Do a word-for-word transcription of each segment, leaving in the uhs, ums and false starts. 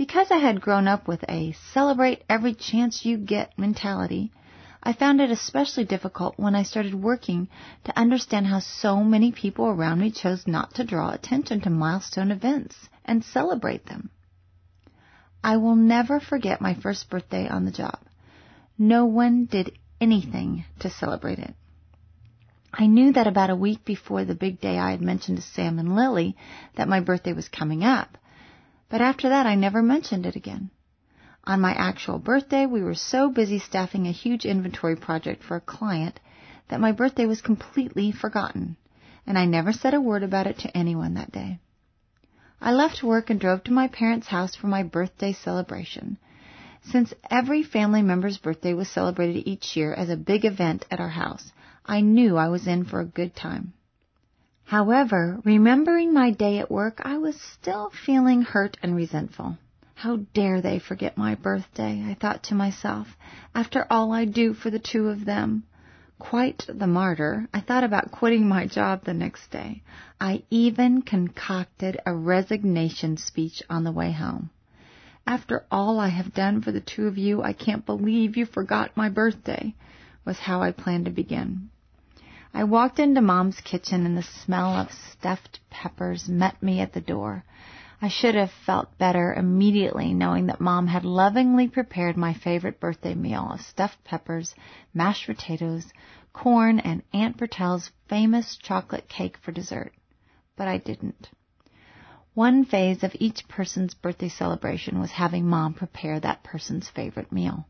Because I had grown up with a celebrate every chance you get mentality, I found it especially difficult when I started working to understand how so many people around me chose not to draw attention to milestone events and celebrate them. I will never forget my first birthday on the job. No one did anything to celebrate it. I knew that about a week before the big day I had mentioned to Sam and Lily that my birthday was coming up, but after that I never mentioned it again. On my actual birthday, we were so busy staffing a huge inventory project for a client that my birthday was completely forgotten, and I never said a word about it to anyone that day. I left work and drove to my parents' house for my birthday celebration. Since every family member's birthday was celebrated each year as a big event at our house, I knew I was in for a good time. However, remembering my day at work, I was still feeling hurt and resentful. How dare they forget my birthday, I thought to myself, after all I do for the two of them. Quite the martyr, I thought about quitting my job the next day. I even concocted a resignation speech on the way home. After all I have done for the two of you, I can't believe you forgot my birthday, was how I planned to begin. I walked into Mom's kitchen and the smell of stuffed peppers met me at the door. I should have felt better immediately knowing that Mom had lovingly prepared my favorite birthday meal of stuffed peppers, mashed potatoes, corn, and Aunt Bertel's famous chocolate cake for dessert. But I didn't. One phase of each person's birthday celebration was having Mom prepare that person's favorite meal.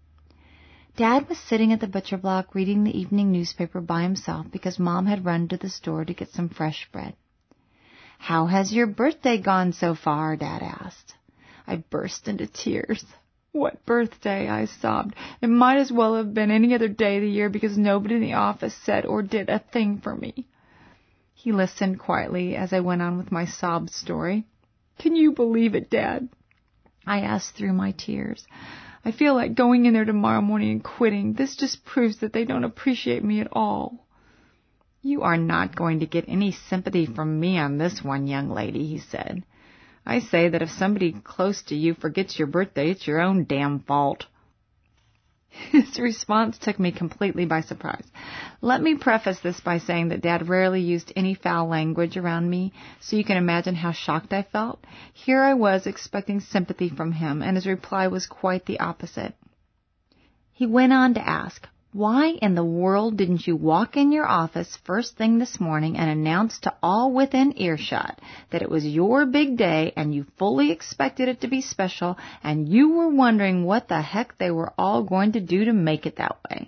Dad was sitting at the butcher block reading the evening newspaper by himself because Mom had run to the store to get some fresh bread. "How has your birthday gone so far?" Dad asked. I burst into tears. "What birthday?" I sobbed. "It might as well have been any other day of the year because nobody in the office said or did a thing for me." He listened quietly as I went on with my sob story. "Can you believe it, Dad?" I asked through my tears. "I feel like going in there tomorrow morning and quitting. This just proves that they don't appreciate me at all." "You are not going to get any sympathy from me on this one, young lady," he said. "I say that if somebody close to you forgets your birthday, it's your own damn fault." His response took me completely by surprise. Let me preface this by saying that Dad rarely used any foul language around me, so you can imagine how shocked I felt. Here I was expecting sympathy from him, and his reply was quite the opposite. He went on to ask, "Why in the world didn't you walk in your office first thing this morning and announce to all within earshot that it was your big day and you fully expected it to be special and you were wondering what the heck they were all going to do to make it that way?"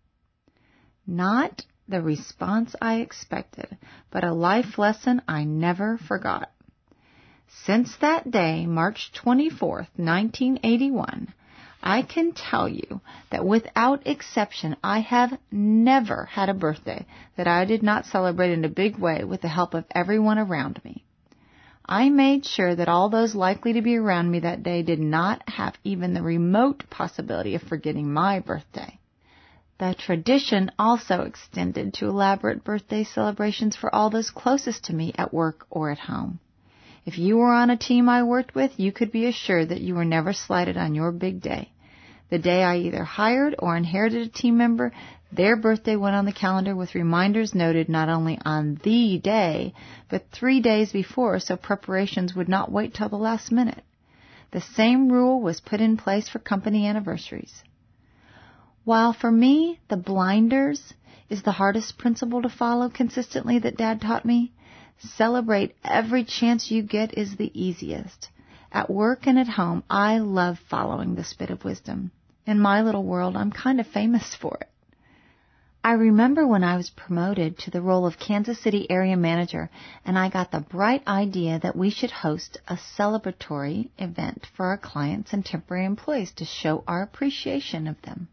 Not the response I expected, but a life lesson I never forgot. Since that day, March twenty-fourth, nineteen eighty-one, I can tell you that without exception, I have never had a birthday that I did not celebrate in a big way with the help of everyone around me. I made sure that all those likely to be around me that day did not have even the remote possibility of forgetting my birthday. The tradition also extended to elaborate birthday celebrations for all those closest to me at work or at home. If you were on a team I worked with, you could be assured that you were never slighted on your big day. The day I either hired or inherited a team member, their birthday went on the calendar with reminders noted not only on the day, but three days before, so preparations would not wait till the last minute. The same rule was put in place for company anniversaries. While for me, the blinders is the hardest principle to follow consistently that Dad taught me, celebrate every chance you get is the easiest. At work and at home, I love following this bit of wisdom. In my little world, I'm kind of famous for it. I remember when I was promoted to the role of Kansas City area manager, and I got the bright idea that we should host a celebratory event for our clients and temporary employees to show our appreciation of them.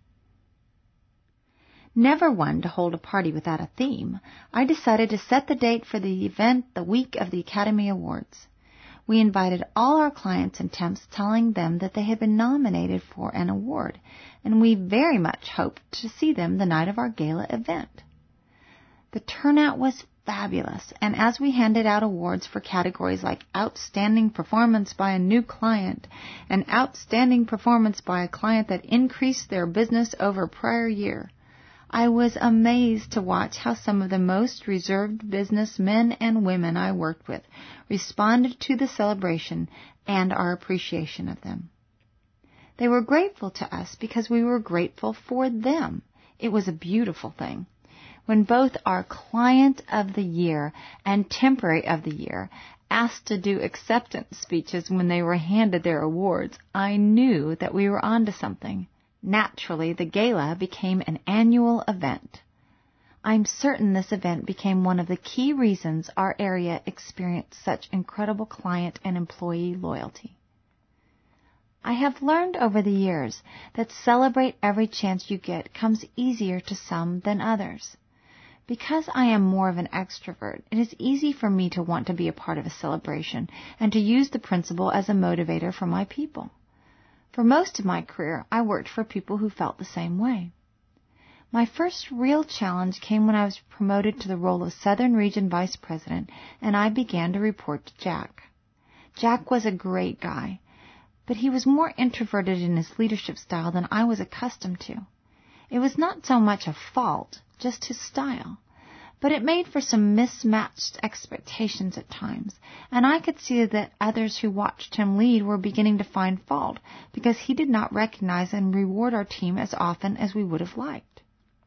Never one to hold a party without a theme, I decided to set the date for the event the week of the Academy Awards. We invited all our clients and temps, telling them that they had been nominated for an award, and we very much hoped to see them the night of our gala event. The turnout was fabulous, and as we handed out awards for categories like Outstanding Performance by a New Client and Outstanding Performance by a Client that Increased Their Business Over Prior Year, I was amazed to watch how some of the most reserved businessmen and women I worked with responded to the celebration and our appreciation of them. They were grateful to us because we were grateful for them. It was a beautiful thing. When both our Client of the Year and Temporary of the Year asked to do acceptance speeches when they were handed their awards, I knew that we were onto something. Naturally, the gala became an annual event. I'm certain this event became one of the key reasons our area experienced such incredible client and employee loyalty. I have learned over the years that celebrate every chance you get comes easier to some than others. Because I am more of an extrovert, it is easy for me to want to be a part of a celebration and to use the principle as a motivator for my people. For most of my career, I worked for people who felt the same way. My first real challenge came when I was promoted to the role of Southern Region Vice President, and I began to report to Jack. Jack was a great guy, but he was more introverted in his leadership style than I was accustomed to. It was not so much a fault, just his style. But it made for some mismatched expectations at times, and I could see that others who watched him lead were beginning to find fault because he did not recognize and reward our team as often as we would have liked.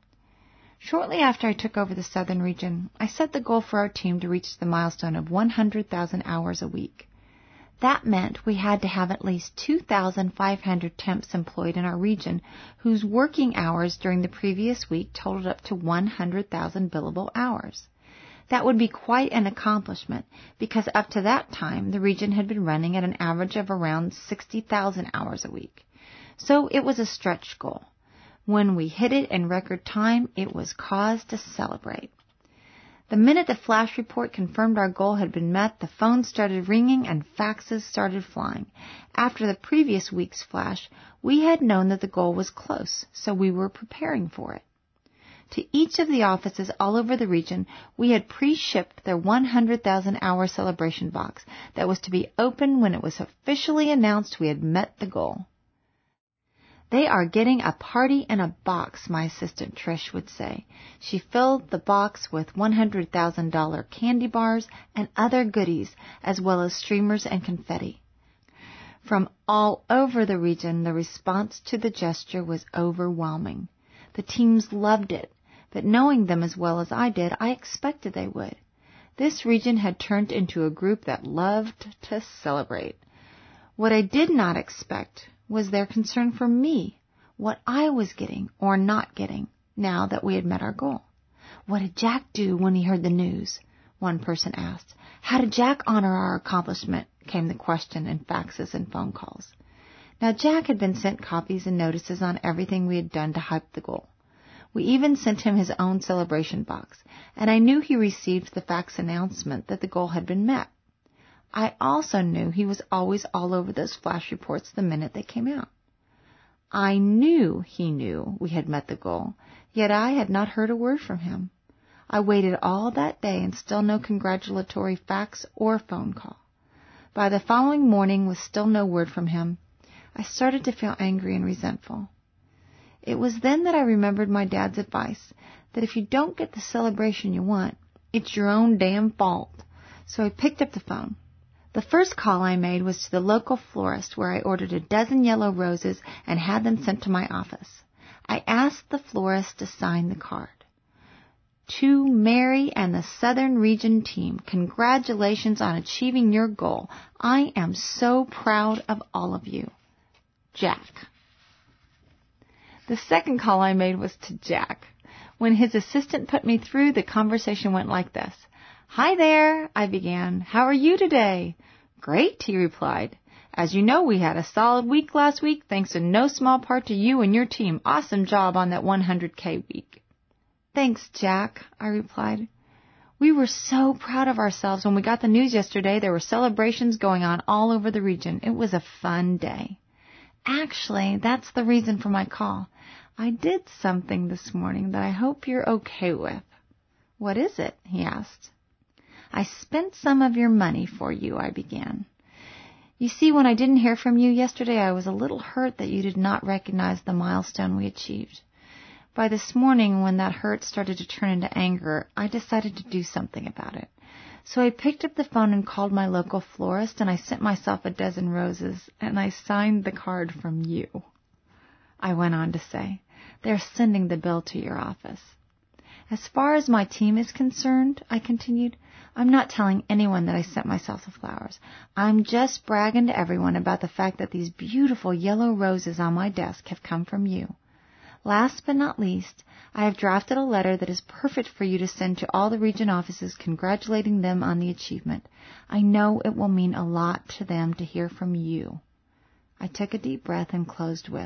Shortly after I took over the Southern Region, I set the goal for our team to reach the milestone of one hundred thousand hours a week. That meant we had to have at least two thousand five hundred temps employed in our region whose working hours during the previous week totaled up to one hundred thousand billable hours. That would be quite an accomplishment because up to that time the region had been running at an average of around sixty thousand hours a week. So it was a stretch goal. When we hit it in record time, it was cause to celebrate. The minute the flash report confirmed our goal had been met, the phones started ringing and faxes started flying. After the previous week's flash, we had known that the goal was close, so we were preparing for it. To each of the offices all over the region, we had pre-shipped their one hundred thousand hour celebration box that was to be opened when it was officially announced we had met the goal. They are getting a party in a box, my assistant Trish would say. She filled the box with one hundred thousand dollars candy bars and other goodies, as well as streamers and confetti. From all over the region, the response to the gesture was overwhelming. The teams loved it, but knowing them as well as I did, I expected they would. This region had turned into a group that loved to celebrate. What I did not expect was their concern for me, what I was getting or not getting now that we had met our goal. What did Jack do when he heard the news? One person asked. How did Jack honor our accomplishment? Came the question in faxes and phone calls. Now Jack had been sent copies and notices on everything we had done to hype the goal. We even sent him his own celebration box, and I knew he received the fax announcement that the goal had been met. I also knew he was always all over those flash reports the minute they came out. I knew he knew we had met the goal, yet I had not heard a word from him. I waited all that day and still no congratulatory fax or phone call. By the following morning, with still no word from him, I started to feel angry and resentful. It was then that I remembered my dad's advice that if you don't get the celebration you want, it's your own damn fault. So I picked up the phone. The first call I made was to the local florist where I ordered a dozen yellow roses and had them sent to my office. I asked the florist to sign the card. To Mary and the Southern Region team, congratulations on achieving your goal. I am so proud of all of you. Jack. The second call I made was to Jack. When his assistant put me through, the conversation went like this. Hi there, I began. How are you today? Great, he replied. As you know, we had a solid week last week, thanks in no small part to you and your team. Awesome job on that one hundred K week. Thanks, Jack, I replied. We were so proud of ourselves when we got the news yesterday. There were celebrations going on all over the region. It was a fun day. Actually, that's the reason for my call. I did something this morning that I hope you're okay with. What is it? He asked. I spent some of your money for you, I began. You see, when I didn't hear from you yesterday, I was a little hurt that you did not recognize the milestone we achieved. By this morning, when that hurt started to turn into anger, I decided to do something about it. So I picked up the phone and called my local florist, and I sent myself a dozen roses, and I signed the card from you. I went on to say, they're sending the bill to your office. As far as my team is concerned, I continued, I'm not telling anyone that I sent myself the flowers. I'm just bragging to everyone about the fact that these beautiful yellow roses on my desk have come from you. Last but not least, I have drafted a letter that is perfect for you to send to all the region offices congratulating them on the achievement. I know it will mean a lot to them to hear from you. I took a deep breath and closed with,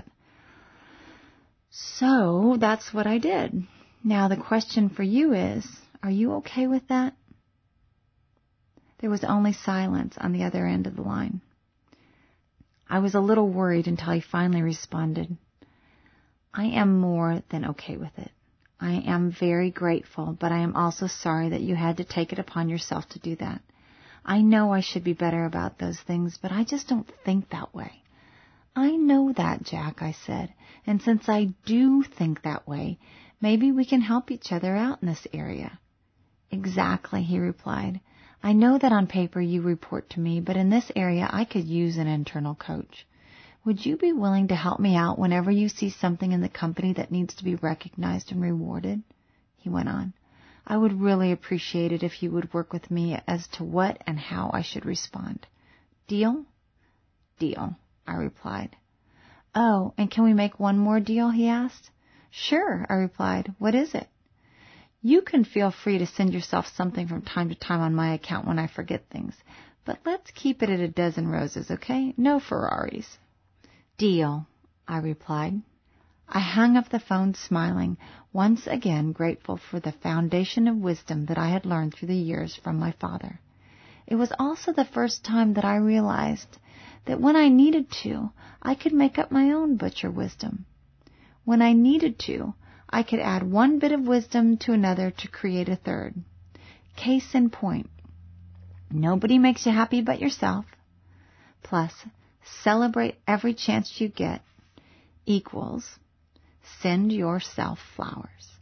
so that's what I did. Now the question for you is, are you okay with that? There was only silence on the other end of the line. I was a little worried until he finally responded, I am more than okay with it. I am very grateful, but I am also sorry that you had to take it upon yourself to do that. I know I should be better about those things, but I just don't think that way. I know that, Jack, I said, and since I do think that way, maybe we can help each other out in this area. Exactly, he replied. I know that on paper you report to me, but in this area I could use an internal coach. Would you be willing to help me out whenever you see something in the company that needs to be recognized and rewarded? He went on. I would really appreciate it if you would work with me as to what and how I should respond. Deal? Deal, I replied. Oh, and can we make one more deal, he asked. Sure, I replied. What is it? You can feel free to send yourself something from time to time on my account when I forget things, but let's keep it at a dozen roses, okay? No Ferraris. Deal, I replied. I hung up the phone smiling, once again grateful for the foundation of wisdom that I had learned through the years from my father. It was also the first time that I realized that when I needed to, I could make up my own butcher wisdom. When I needed to, I could add one bit of wisdom to another to create a third. Case in point, nobody makes you happy but yourself, plus celebrate every chance you get, equals send yourself flowers.